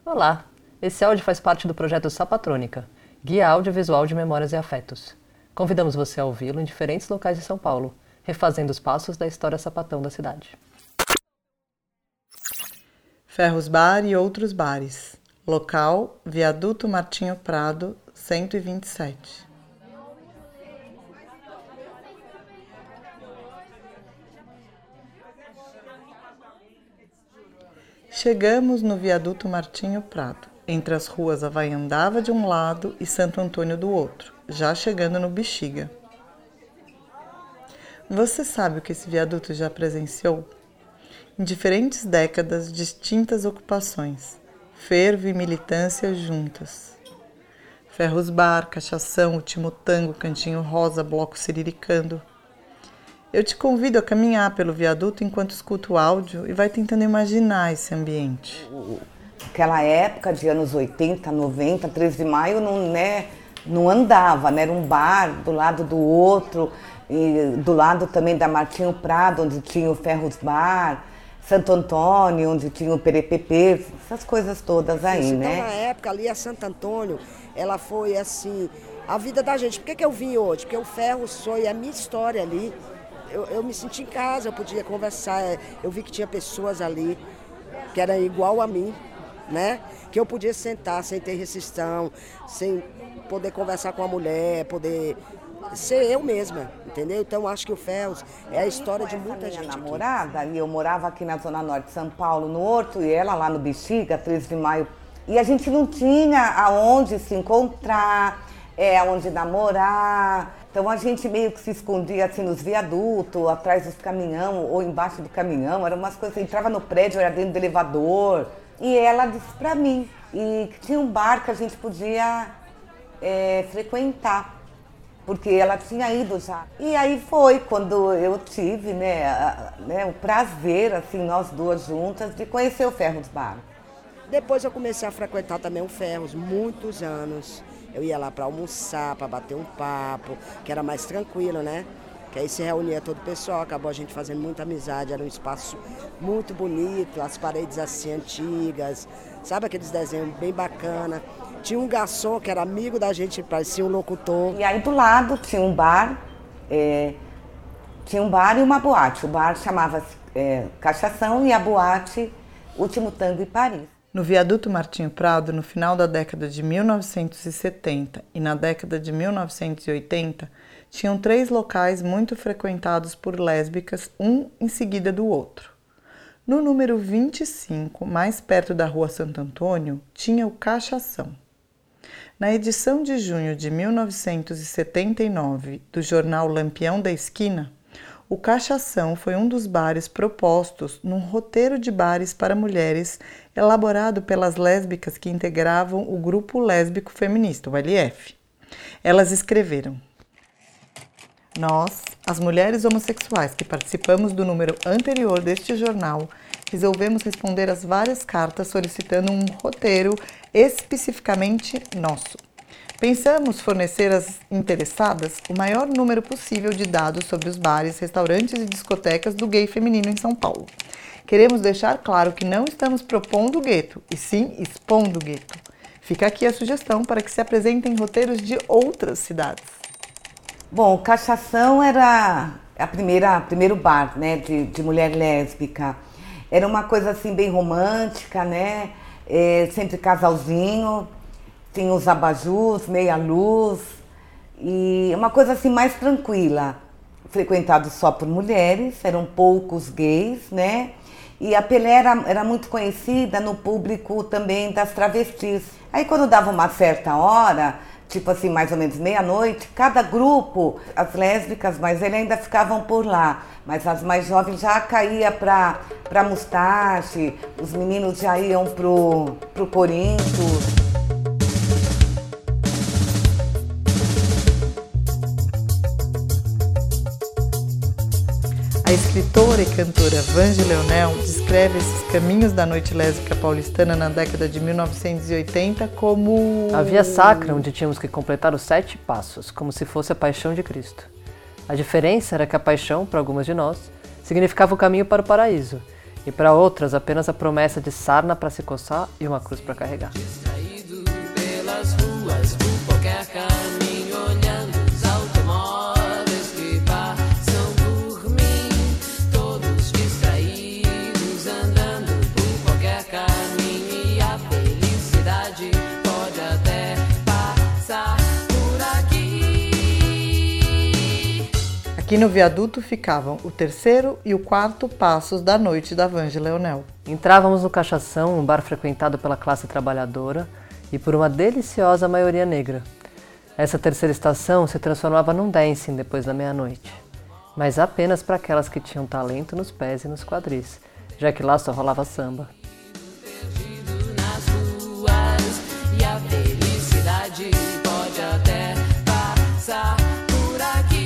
Olá, esse áudio faz parte do projeto Sapatrônica, guia audiovisual de memórias e afetos. Convidamos você a ouvi-lo em diferentes locais de São Paulo, refazendo os passos da história sapatão da cidade. Ferros Bar e outros bares. Local, Viaduto Martinho Prado, 127. Chegamos no Viaduto Martinho Prado, entre as ruas Havaiandava de um lado e Santo Antônio do outro, já chegando no Bexiga. Você sabe o que esse viaduto já presenciou? Em diferentes décadas, distintas ocupações, fervo e militância juntas. Ferros Bar, Cachação, Último Tango, Cantinho Rosa, Bloco Siriricando. Eu te convido a caminhar pelo viaduto enquanto escuta o áudio e vai tentando imaginar esse ambiente. Aquela época de anos 80, 90, 13 de maio não andava, né? Era um bar do lado do outro, e do lado também da Martinho Prado, onde tinha o Ferros Bar, Santo Antônio, onde tinha o Perepepe, essas coisas todas aí, Isso, né? Então, na época ali, a Santo Antônio, ela foi assim, a vida da gente. Por que eu vim hoje? Porque o Ferros foi a minha história ali. Eu me senti em casa, eu podia conversar, eu vi que tinha pessoas ali que eram igual a mim, né? Que eu podia sentar sem ter restrição, sem poder conversar com a mulher, poder ser eu mesma, entendeu? Então acho que o Ferros é a história de muita gente Minha namorada, e eu morava aqui na Zona Norte de São Paulo, no Horto, e ela lá no Bexiga, 13 de maio. E a gente não tinha aonde se encontrar, aonde namorar. Então a gente meio que se escondia assim nos viadutos, atrás dos caminhão ou embaixo do caminhão. Eram umas coisas, entrava no prédio, era dentro do elevador. E ela disse pra mim que tinha um bar que a gente podia frequentar, porque ela tinha ido já. E aí foi quando eu tive o prazer, assim, nós duas juntas, de conhecer o Ferros Bar. Depois eu comecei a frequentar também o Ferros, muitos anos. Eu ia lá para almoçar, para bater um papo, que era mais tranquilo, né? Que aí se reunia todo o pessoal, acabou a gente fazendo muita amizade, era um espaço muito bonito, as paredes assim antigas, sabe aqueles desenhos bem bacana. Tinha um garçom que era amigo da gente, parecia um locutor. E aí do lado tinha um bar e uma boate. O bar chamava-se Cachação e a boate Último Tango em Paris. No Viaduto Martinho Prado, no final da década de 1970 e na década de 1980, tinham 3 locais muito frequentados por lésbicas, um em seguida do outro. No número 25, mais perto da Rua Santo Antônio, tinha o Cachação. Na edição de junho de 1979 do jornal Lampião da Esquina, o Cachação foi um dos bares propostos num roteiro de bares para mulheres elaborado pelas lésbicas que integravam o Grupo Lésbico Feminista, o LF. Elas escreveram: Nós, as mulheres homossexuais que participamos do número anterior deste jornal, resolvemos responder às várias cartas solicitando um roteiro especificamente nosso. Pensamos fornecer às interessadas o maior número possível de dados sobre os bares, restaurantes e discotecas do gay feminino em São Paulo. Queremos deixar claro que não estamos propondo o gueto, e sim expondo o gueto. Fica aqui a sugestão para que se apresentem roteiros de outras cidades. Bom, o Cachação era primeiro bar, né, de mulher lésbica. Era uma coisa assim bem romântica, né, sempre casalzinho. Tinha os abajus, meia luz, e uma coisa assim mais tranquila, frequentado só por mulheres, eram poucos gays, né? E a Pelé era muito conhecida no público também das travestis. Aí quando dava uma certa hora, tipo assim, mais ou menos meia-noite, cada grupo, as lésbicas mais velhas ainda ficavam por lá, mas as mais jovens já caía pra Mustache, os meninos já iam pro Corinthians. A escritora e cantora Vange Leonel descreve esses caminhos da noite lésbica paulistana na década de 1980 como A via sacra, onde tínhamos que completar os 7 passos, como se fosse a paixão de Cristo. A diferença era que a paixão, para algumas de nós, significava o caminho para o paraíso, e para outras apenas a promessa de sarna para se coçar e uma cruz para carregar. Distraído pelas ruas, por qualquer caminho, olhando os automóveis que passam por mim, todos distraídos, andando por qualquer caminho, e a felicidade pode até passar por aqui. Aqui no viaduto ficavam o 3º e o 4º passos da noite da Vange Leonel. Entrávamos no Cachação, um bar frequentado pela classe trabalhadora e por uma deliciosa maioria negra. Essa terceira estação se transformava num dancing depois da meia-noite, mas apenas para aquelas que tinham talento nos pés e nos quadris, já que lá só rolava samba. Perdido nas ruas, e a felicidade pode até passar por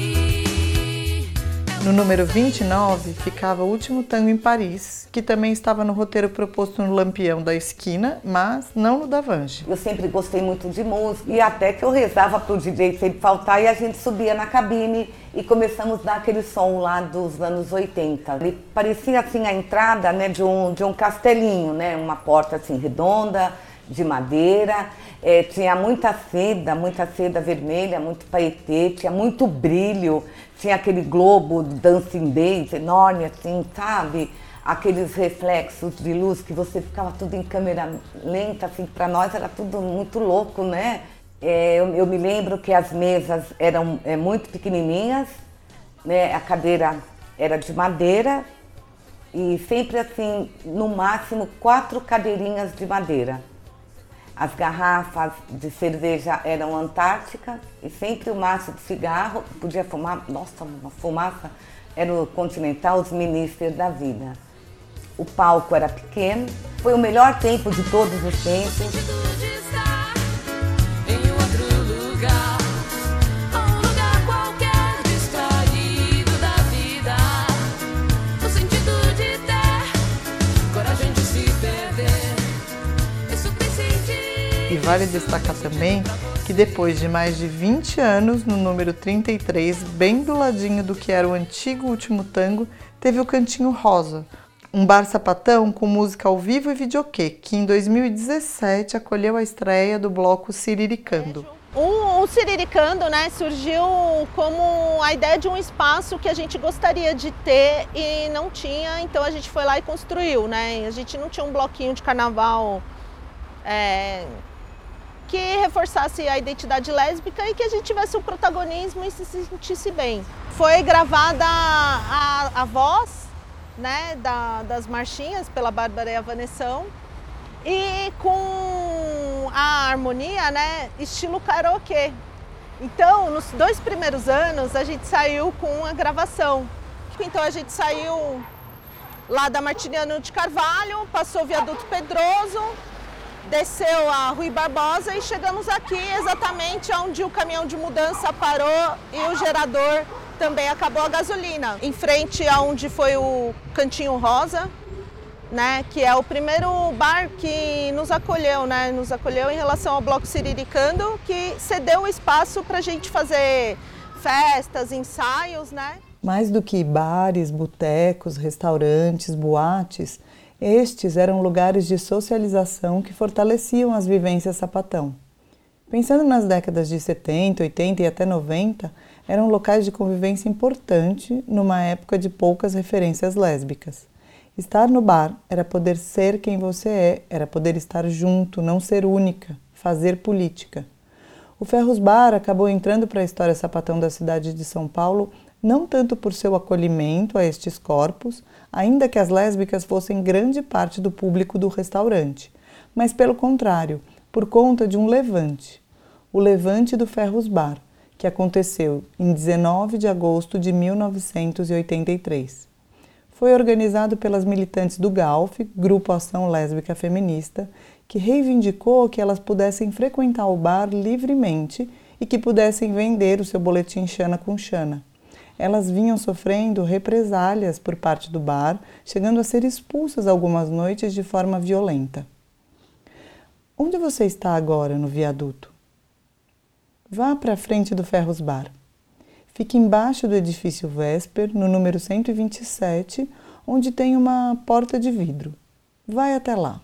aqui. No número 29 ficava o Último Tango em Paris, que também estava no roteiro proposto no Lampião da esquina, mas não no da Vange. Eu sempre gostei muito de música e até que eu rezava pro DJ sempre faltar e a gente subia na cabine e começamos a dar aquele som lá dos anos 80. Ele parecia assim a entrada, né, de um castelinho, né, uma porta assim redonda, de madeira, tinha muita seda vermelha, muito paetê, tinha muito brilho, tinha aquele globo Dancing Days enorme assim, sabe? Aqueles reflexos de luz que você ficava tudo em câmera lenta, assim, para nós era tudo muito louco, né? Eu me lembro que as mesas eram muito pequenininhas, né? A cadeira era de madeira e sempre assim, no máximo 4 cadeirinhas de madeira. As garrafas de cerveja eram antárticas e sempre o maço de cigarro, podia fumar, nossa, uma fumaça, era o Continental, os Ministers da vida. O palco era pequeno, foi o melhor tempo de todos os tempos. De estar em outro lugar, um lugar qualquer, distraído da vida, o sentido de ter coragem de se perder, isso tem sentido. E vale destacar também que depois de mais de 20 anos, no número 33, bem do ladinho do que era o antigo Último Tango, teve o Cantinho Rosa, um bar sapatão com música ao vivo e videokê, que em 2017 acolheu a estreia do bloco Siriricando. O Siriricando, né, surgiu como a ideia de um espaço que a gente gostaria de ter e não tinha, então a gente foi lá e construiu, né? A gente não tinha um bloquinho de carnaval que reforçasse a identidade lésbica e que a gente tivesse um protagonismo e se sentisse bem. Foi gravada a voz, né, das marchinhas pela Bárbara e a Vanessão e com a harmonia, né, estilo karaokê. Então, nos 2 primeiros anos a gente saiu com a gravação. Então a gente saiu lá da Martiniano de Carvalho, passou o Viaduto Pedroso, desceu a Rui Barbosa e chegamos aqui exatamente onde o caminhão de mudança parou e o gerador também acabou a gasolina. Em frente aonde foi o Cantinho Rosa, né, que é o primeiro bar que nos acolheu, né, nos acolheu em relação ao Bloco Siriricando, que cedeu o espaço para a gente fazer festas, ensaios, né. Mais do que bares, botecos, restaurantes, boates, estes eram lugares de socialização que fortaleciam as vivências sapatão. Pensando nas décadas de 70, 80 e até 90, eram locais de convivência importante numa época de poucas referências lésbicas. Estar no bar era poder ser quem você é, era poder estar junto, não ser única, fazer política. O Ferros Bar acabou entrando para a história sapatão da cidade de São Paulo não tanto por seu acolhimento a estes corpos, ainda que as lésbicas fossem grande parte do público do restaurante, mas pelo contrário, por conta de um levante, o Levante do Ferros Bar, que aconteceu em 19 de agosto de 1983. Foi organizado pelas militantes do GALF, Grupo Ação Lésbica Feminista, que reivindicou que elas pudessem frequentar o bar livremente e que pudessem vender o seu boletim Xana com Xana. Elas vinham sofrendo represálias por parte do bar, chegando a ser expulsas algumas noites de forma violenta. Onde você está agora no viaduto? Vá para a frente do Ferros Bar. Fique embaixo do edifício Vesper, no número 127, onde tem uma porta de vidro. Vai até lá.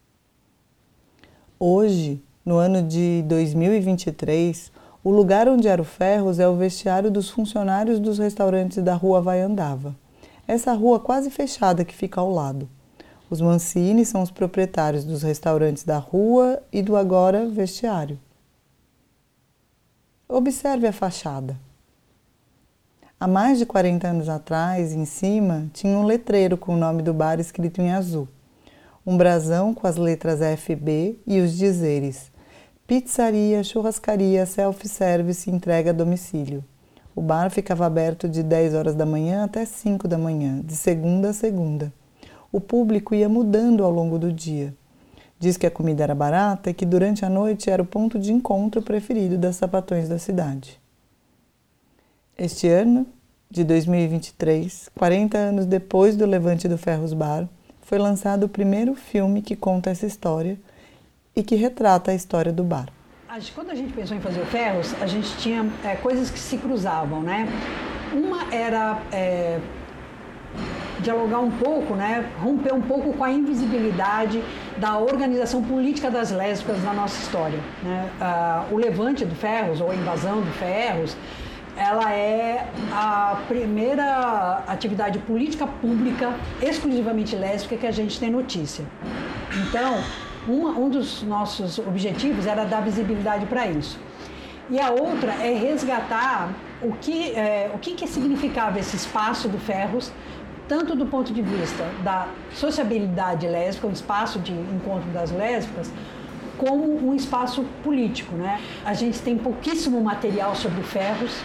Hoje, no ano de 2023, o lugar onde era o Ferros é o vestiário dos funcionários dos restaurantes da rua Vai Andava. Essa rua quase fechada que fica ao lado. Os Mancini são os proprietários dos restaurantes da rua e do agora vestiário. Observe a fachada. Há mais de 40 anos atrás, em cima, tinha um letreiro com o nome do bar escrito em azul. Um brasão com as letras FB e os dizeres: pizzaria, churrascaria, self-service, entrega a domicílio. O bar ficava aberto de 10 horas da manhã até 5 da manhã, de segunda a segunda. O público ia mudando ao longo do dia. Diz que a comida era barata e que durante a noite era o ponto de encontro preferido das sapatões da cidade. Este ano, de 2023, 40 anos depois do levante do Ferros Bar, foi lançado o primeiro filme que conta essa história e que retrata a história do bar. Quando a gente pensou em fazer o Ferros, a gente tinha coisas que se cruzavam, né? Uma era dialogar um pouco, né? Romper um pouco com a invisibilidade da organização política das lésbicas na nossa história, né? O levante do Ferros, ou a invasão do Ferros, ela é a primeira atividade política pública exclusivamente lésbica que a gente tem notícia. Então, um dos nossos objetivos era dar visibilidade para isso. E a outra é resgatar o que significava esse espaço do Ferros, tanto do ponto de vista da sociabilidade lésbica, um espaço de encontro das lésbicas, como um espaço político, né? A gente tem pouquíssimo material sobre o Ferros,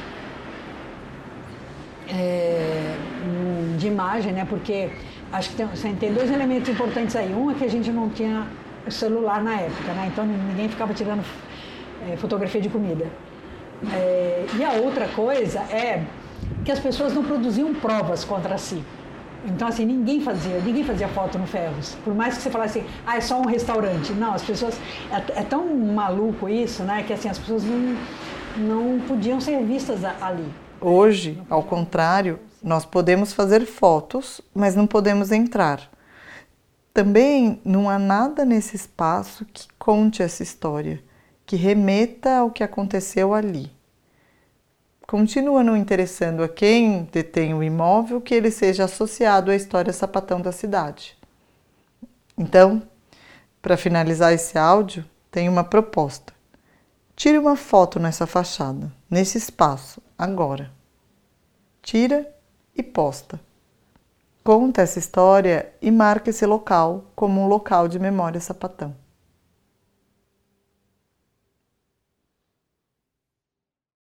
de imagem, né? Porque acho que tem dois elementos importantes aí. Um é que a gente não tinha o celular na época, né? Então ninguém ficava tirando fotografia de comida. E a outra coisa é que as pessoas não produziam provas contra si. Então, assim, ninguém fazia foto no Ferros. Por mais que você falasse assim, é só um restaurante. Não, as pessoas... É tão maluco isso, né? Que assim, as pessoas não podiam ser vistas ali. Hoje, ao contrário, nós podemos fazer fotos, mas não podemos entrar. Também não há nada nesse espaço que conte essa história, que remeta ao que aconteceu ali. Continua não interessando a quem detém o imóvel que ele seja associado à história sapatão da cidade. Então, para finalizar esse áudio, tem uma proposta. Tire uma foto nessa fachada, nesse espaço, agora. Tira e posta. Conta essa história e marca esse local como um local de memória sapatão.